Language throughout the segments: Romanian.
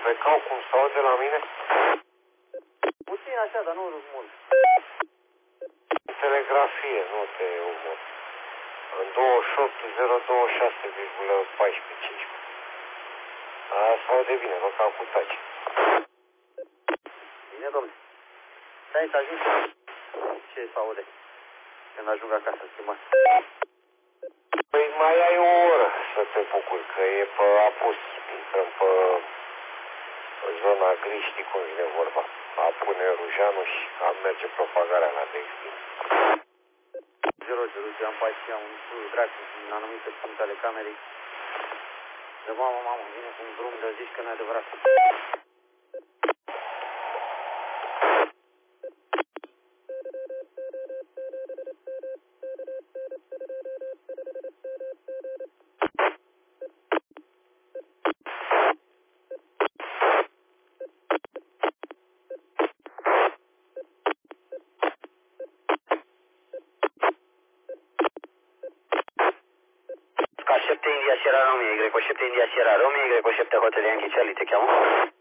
Plecau cum se aude la mine? Puțin așa, dar nu mult. Telegrafie, nu te umor. În 28.026,14,15. Aia se aude bine, nu ca cu taci. Bine, domnule. Stai să ajung. Ce se aude? Când ajung acasă, stimați. Păi mai ai o oră să te bucuri, că e pe apus. Intrăm pe zona gri, știi cum vine vorba. Apune Rujanul și am merge propagarea la Dextin. 0, am 14, am un dracu în anumite puncte ale camerei. De mamă, vine cu un drum de zici că nu e adevărat. Scar 7 India Sierra Romeo, Greco 7 India Sierra Romeo, Greco 7 Hotel Yankee Charlie, te cheamă?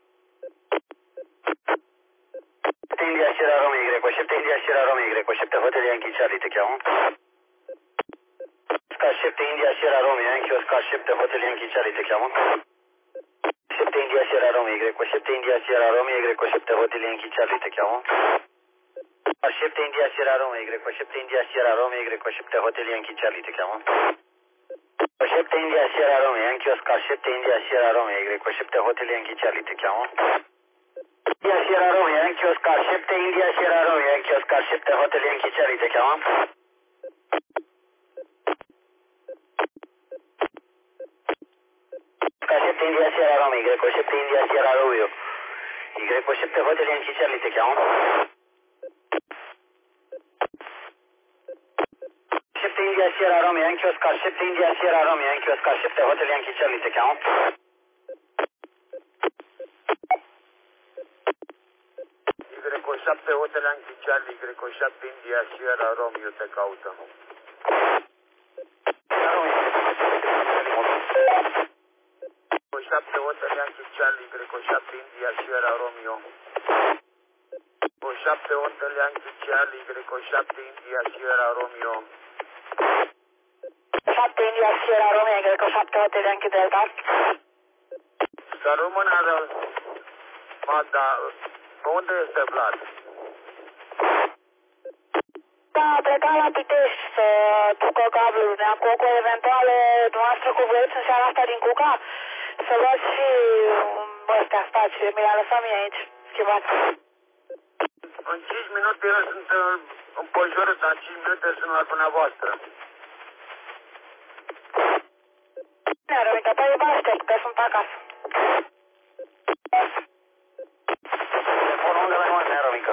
7 India Sierra Romeo, Greco 7 India Sierra Romeo, Greco 7 Hotel Yankee Charlie, te cheamă? Scar 7 India Sierra Romeo, Yankee Oscar 7 Hotel Yankee Charlie, te cheamă? 7 India Sierra Romeo, Greco 7 India Sierra Romeo, Greco 7 Hotel Yankee Charlie, te cheamă? Scar 7 India Sierra Romeo, Greco 7 India Sierra Romeo, Greco 7 Hotel Yankee Charlie, te cheamă? 7 India Sierra Romeo, Yankee Oscar 7 India Sierra Romeo, Greco 7 Hotel Yankee Charlie, te cheamă? India Sierra Romeo, Yankee Oscar 7 India Sierra Romeo, Yankee Oscar 7 Hotel Yankee Charlie, te cheamă? Oscar 7 India Sierra Romeo, Greco 7 India Sierra Romeo, Greco 7 Hotel Yankee Charlie, te cheamă? 7 India Sierra Romeo, Yankee Oscar 7 India Sierra Romeo, Yankee Oscar 7 Hotel Yankee Charlie, te cheamă? Greco 7 Hotel Yankee Charlie, Greco 7 India Sierra Romeo te caută. Greco 7 Hotel Yankee Charlie, Greco 7 India Sierra Romeo. Greco 7 Hotel Yankee Charlie, Greco 7 India Sierra Romeo. 7 India Sierra Romeo, Greco 7 Hotel Yankee Delta. Să rămână, da, pe unde este Vlad? Da, a plecat la Pitești să ducă cablul de acolo, eventual dumneavoastră cu vreți în seara asta din Cuca, să luați și ăstea spații, mi le-a lăsat mie aici, schimbat. În 5 minute eu sunt în Pojoră, dar în 5 minute sunt la dumneavoastră. Bine, Rămică, păi vă aștept, că sunt acasă. Telefonul unde mai mult, nea Rămică?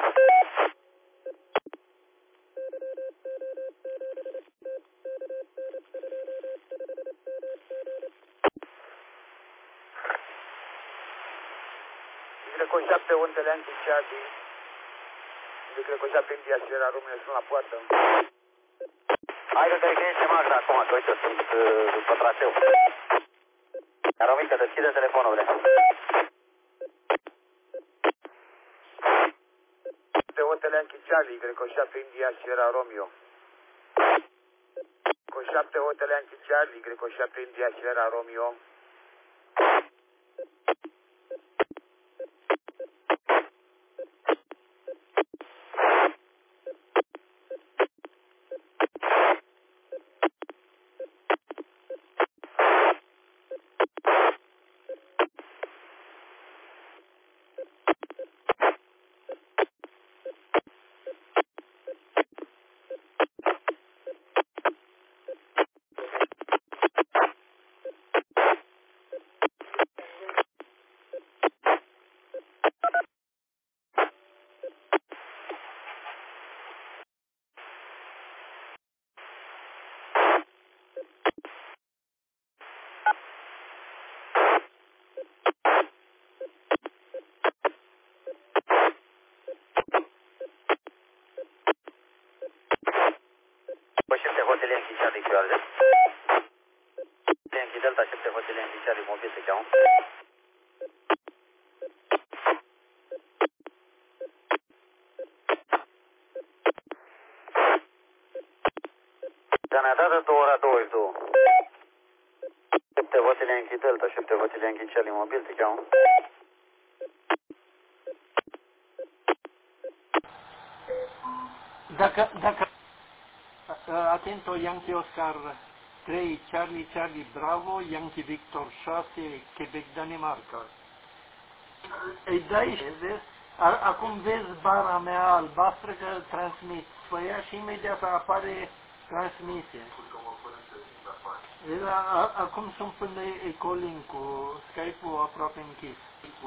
Greco 7 Hotel Yankee Charlie, Greco 7 India Sierra Romeo, sunt la poartă. Hai că ești Magda acum, că uite, sunt pe traseu. Nea Rămică, deschide telefonul, bre. Hotel Yankee Charlie, Greco 7 India Sierra Romeo. Greco 7 Hotel Yankee Charlie, Greco 7 India Sierra Romeo. Hotel Yankee Charlie, Charlie. Yankee Delta 7 Hotel Yankee Charlie, mobil te cheamă? Sănătate, 2 ora 22. 7 Hotel Yankee Delta, 7 Hotel Yankee Charlie mobil, te cheamă. Dacă Atento Yankee Oscar 3 Charlie Charlie Bravo Yankee Victor 6 Quebec Danemarca. Îi dai, vezi? Acum vezi bara mea albastră că transmit pe ea și imediat apare transmisie. Acum sunt până e-calling cu Skype-ul aproape închis.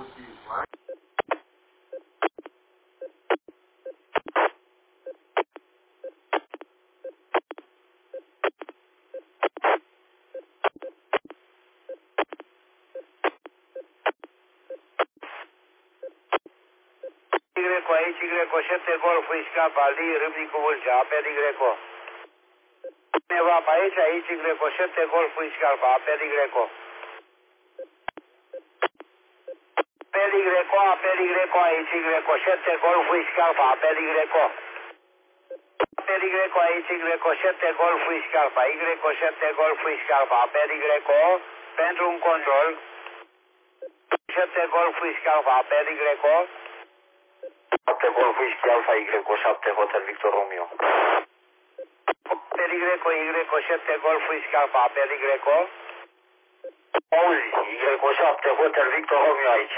Y aici, Y7 Golf Iscap, Ali, Râmnicu Vâlcea, apel Y. Cineva pe aici, Y7 Golf Iscap, apel Y. Apel Y aici, Y7 Golf Iscap, apel Y. Apel Y aici, Y7 Golf Iscap, Y7 Golf Iscap, apel Y pentru un control. 7 Golf Iscap, apel Y. 7 Golf Whisky Alpha Y7 Hotel Victor Romeo. Apel Y7 Golf Whisky Alpha, apel Y. Auzi, Y7 Hotel Victor Romeo aici.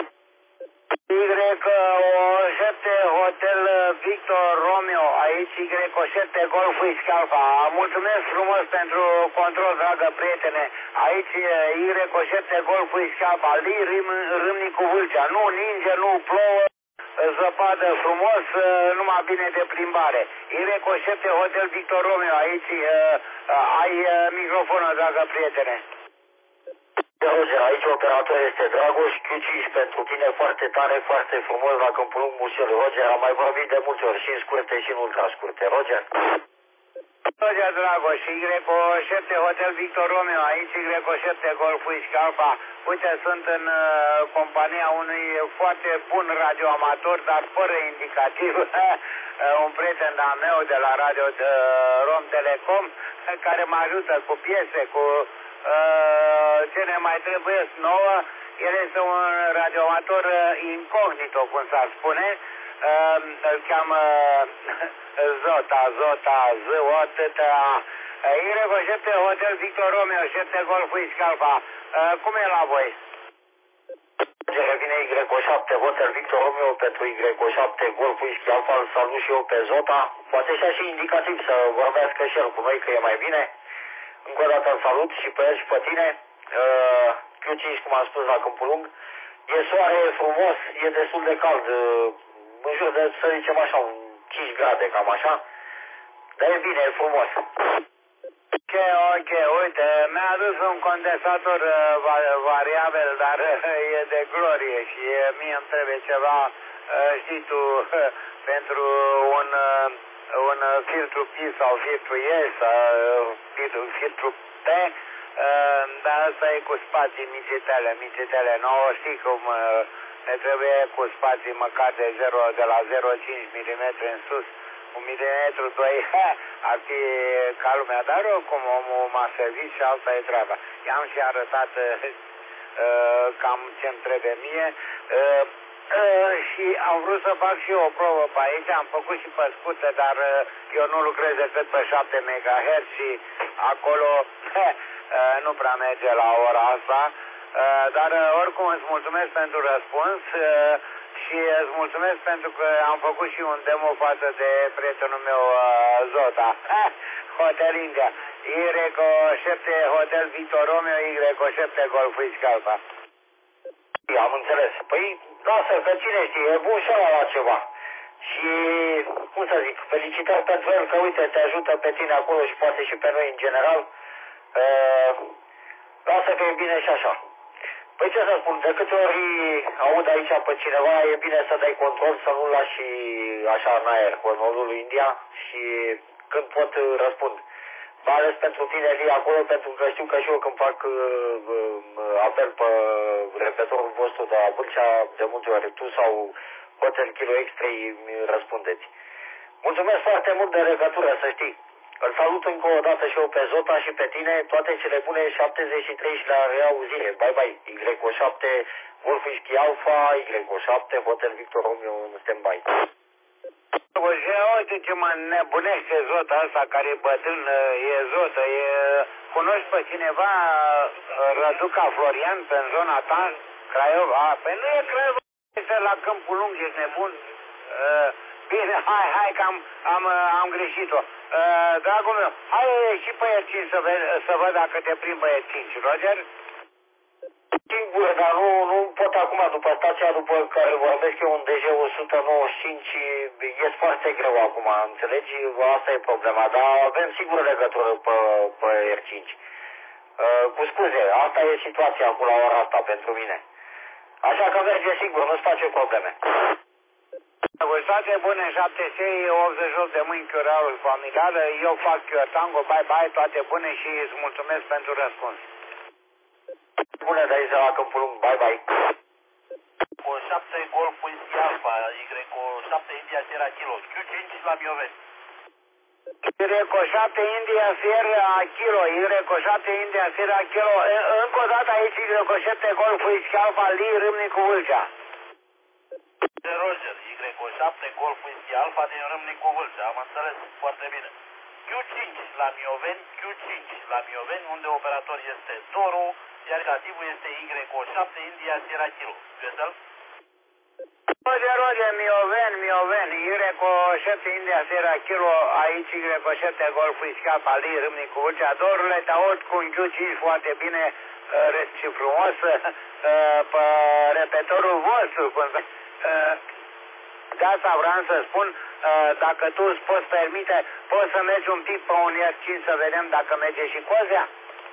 Y7 Hotel Victor Romeo aici, Y7 Golf Whisky Alpha. Mulțumesc frumos pentru control, dragă prietene. Aici Y7 Golf Whisky Alpha, Râmnicu Vâlcea. Nu ninge, nu plouă. Zăpadă frumos, numai bine de plimbare. Y7 Hotel Victor Romeo, aici ai microfonul, dragă prietene. Roger, aici operator este Dragoș, Q5 pentru tine, foarte tare, foarte frumos la Câmpul Lung, Mușel. Roger, am mai vorbit de multe ori, și în scurte și în ultra scurte. Roger. Roger, Dragoș, Y7 Hotel Victor Romeo, aici Y7 Golf Whisky Alpha. Uite, sunt în compania unui foarte bun radioamator, dar fără indicativ, un prieten al meu de la Radio Rom Telecom, care mă ajută cu piese, cu ce ne mai trebuie nouă. El este un radioamator incognito, cum s-ar spune. Îl cheamă Zota, Y7 Hotel Victor Romeo, 7 Golf Whisky Alpha. Cum e la voi? Revine Y7 Hotel Victor Romeo pentru Y7 Golf Whisky Alpha, îl salut și eu pe Zota. Poate și indicativ să vorbească și el cu noi, că e mai bine. Încă o dată îl salut și pe el și pe tine. Q5, cum am spus, la Câmpul Lung. E soare, e frumos, e destul de cald. În jur de, să zicem așa, 5 grade, cam așa. Dar e bine, e frumos. Ok, uite, mi-a adus un condensator variabil, dar e de glorie și mie îmi trebuie ceva, știi tu, pentru un filtru P sau filtru E sau filtru P, dar asta e cu spații micitele, nouă, știi cum ne trebuie cu spații măcar de la 0,5 mm în sus. 1 mm, 2, ar fi ca lumea, dar oricum omul m-a servit și alta e treaba. I-am și arătat cam ce-mi trebuie mie și am vrut să fac și eu o probă pe aici, am făcut și pe scute, dar eu nu lucrez decât pe 7 MHz și acolo nu prea merge la ora asta, dar oricum îți mulțumesc pentru răspuns. Și îți mulțumesc pentru că am făcut și un demo față de prietenul meu Zota. Hotel India. Y7 Hotel Victor Romeo, Y7 Golf Whisky Alpha. Am înțeles. Păi, lasă, că cine știe, e bun și la ceva. Și, cum să zic, felicitări pentru el că, uite, te ajută pe tine acolo și poate și pe noi în general. Lasă că e bine și așa. Păi ce să spun, de câte ori aud aici pe cineva, e bine să dai control, să nu-l lași așa în aer cu modul lui India și când pot răspund. Mai ales pentru tine, Elia, acolo, pentru că știu că și eu când fac apel pe repetorul vostru de la Vâlcea, de multe ori tu sau Hotel Kilo Extra îmi răspundeți. Mulțumesc foarte mult de legătură, să știi. Îl salut încă o dată și eu pe Zota și pe tine, toate cele bune, 73 și la reauzire. Bye bye, Y7, Golf Whisky Alpha, Y7, Hotel Victor Romeo în stand-by. Uite ce mă nebunește Zota asta care e bătrân, e Zotă, cunoști pe cineva, Răduca Florian, pe zona ta, Craiova? Păi nu e Craiova, este la Câmpul Lung, ești nebun. Bine, hai că am greșit-o. Dragul meu, hai și pe R5 să văd dacă te prind pe R5, Roger? Sigur, dar nu pot acum, după stația după care vorbesc eu, un DG-195, e foarte greu acum, înțelegi? Asta e problema, dar avem sigur legătură pe R5. Cu scuze, asta e situația acum la ora asta pentru mine. Așa că merge sigur, nu-ți face probleme. Toate bune, 7 serii, 88 de mâini, Chiorarul familială, eu fac Tango, bye, toate bune și îți mulțumesc pentru răspuns. Bune de aici la Câmpul Lung, bye. Cu 7 Golf Whisky Alpha, Y cu 7 India Sierra Kilo, Q5 la Mioveni. Y7 India Sierra Kilo, Y7 India Sierra Kilo, încă o dată aici Y7 Golf Whisky Alpha, Lee, Râmnicu, Vâlcea. Roger, Y7 Golf Whisky Alpha din Râmnicu, Vâlcea, am înțeles foarte bine. Q5 la Mioveni, unde operator este Doru, iar indicativul este Y7 India Sierra Kilo. Gesel? Roger, Mioveni, Y7 India Sierra Kilo, aici Y7 Golf Whisky Alpha, Lee, Râmnicu, Vâlcea. Dorule, te aud cu un Q5 foarte bine și frumos pe repetorul vostru. De asta vreau să spun, dacă tu îți poți permite, poți să mergi un pic pe un R5 să vedem dacă merge și Cozea?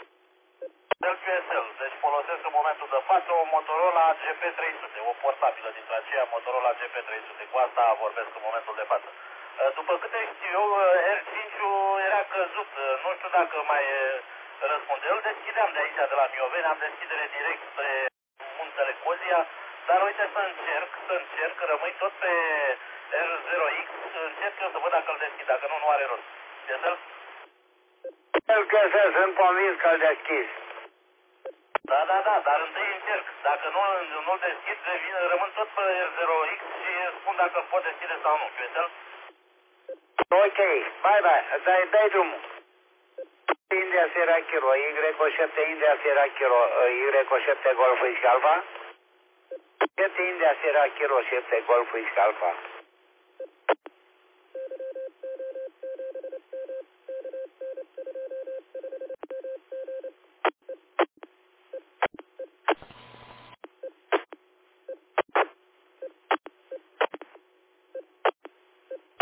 QSL, deci folosesc în momentul de față o Motorola GP300, o portabilă dintre aceea Motorola GP300, cu asta vorbesc în momentul de față. După câte știu eu, R5-ul era căzut, nu știu dacă mai răspunde. Îl deschideam de aici, de la Mioveni, am deschidere direct spre Muntele Cozia, dar uite să încerc, rămâi tot pe R0X, încerc eu să văd dacă îl deschid, dacă nu are rost. Gesel? El găsesc, sunt convins că îl deschis. Da, dar întâi încerc. Dacă nu-l deschid, rămân tot pe R0X și spun dacă îl pot deschide sau nu. Gesel? Ok, bye, dai drumul. India Sierra Kilo, Y7 India Sierra Kilo, Y7 Golf Whisky Alpha. 7 India Sierra Kilo, 7 Golf Whisky Alpha.